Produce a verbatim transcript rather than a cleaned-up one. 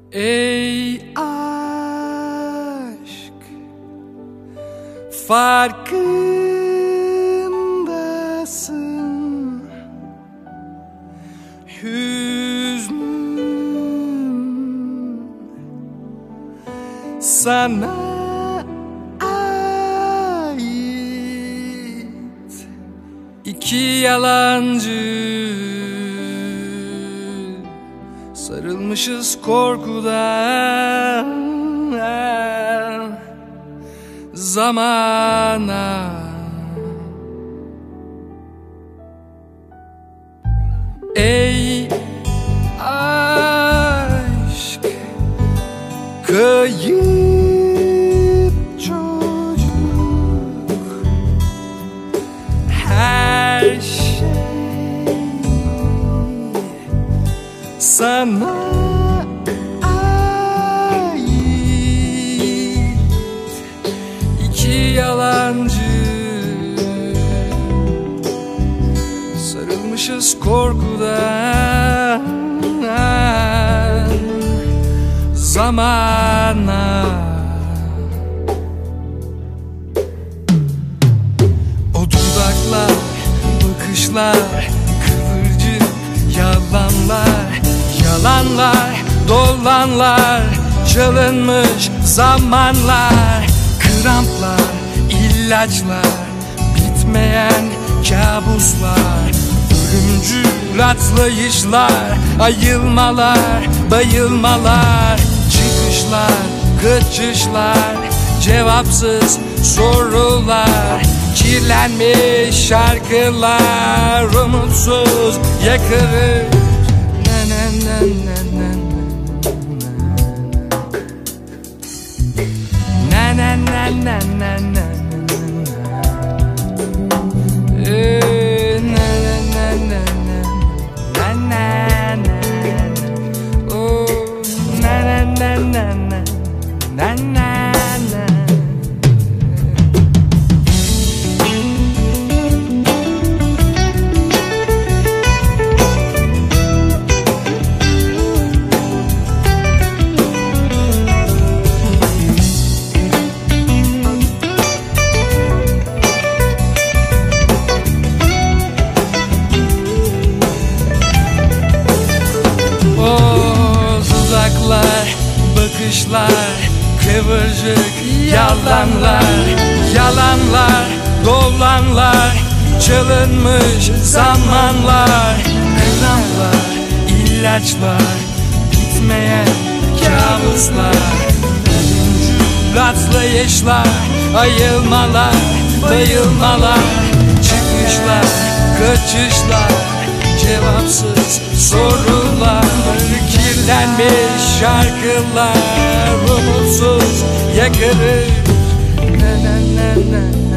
Ey aşk, farkındasın hüznün sana ait. İki yalancı sarılmışız korkudan zamana. Ey aşk, kayıp çocuk, her şey sana ait. İki yalancı sarılmışız korkudan zamana. O dudaklar, bakışlar, kıvırcık yalanlar, yalanlar, dolanlar, çalınmış zamanlar, kramplar, ilaçlar, bitmeyen kabuslar, ölümcül atlayışlar, ayılmalar, bayılmalar, çıkışlar, kaçışlar, cevapsız sorular, kirlenmiş şarkılar, umutsuz yakılır. Na na na na na na na na na na na. Bakışlar, kıvırcık yalanlar, yalanlar, dolanlar, çalınmış zamanlar, kramplar, ilaçlar, bitmeyen kabuslar, ölümcül atlayışlar, ayılmalar, bayılmalar, çıkışlar, kaçışlar, cevapsız sorular, kirlenmiş şarkılar, umutsuz yakılır. Na na na na.